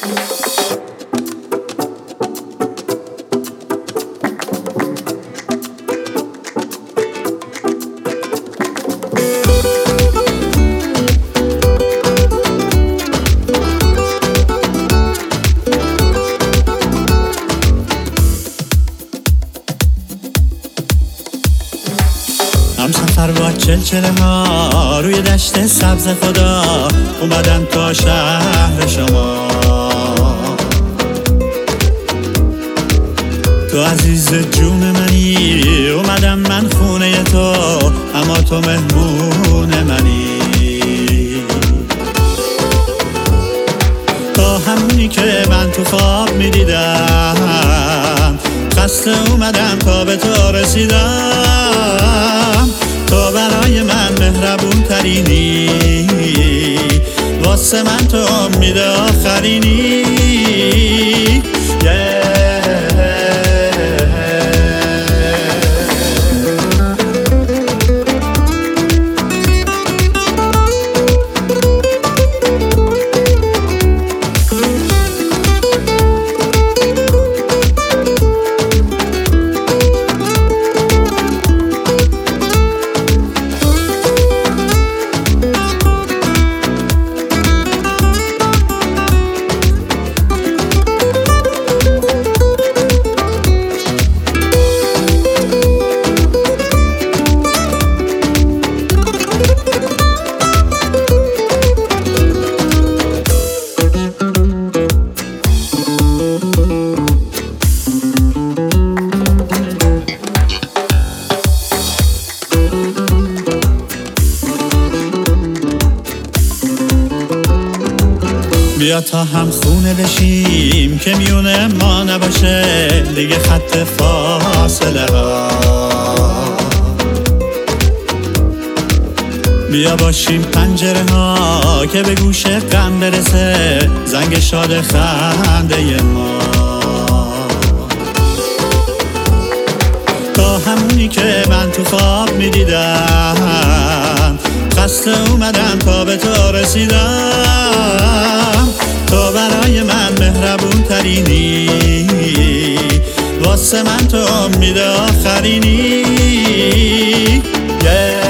هم سفر با چلچله ها روی دشت سبز خدا، اومدم تا شهر شما. تو عزیز جون منی، اومدم من خونه تو، اما تو مهمون منی. تا همونی که من تو خواب میدیدم، خسته اومدم تا به تو رسیدم. تو برای من مهربون ترینی، واسه من تو امید آخرینی. بیا تا هم خونه بشیم که میونه ما نباشه دیگه خط فاصله ها. بیا باشیم پنجره ها که به گوش غم برسه زنگ شاد خنده ما. تا همونی که من تو خواب میدیدم، خسته اومدم تا به تو رسیدم. تو برای من مهربون ترینی، واسه من تو امید آخرینی.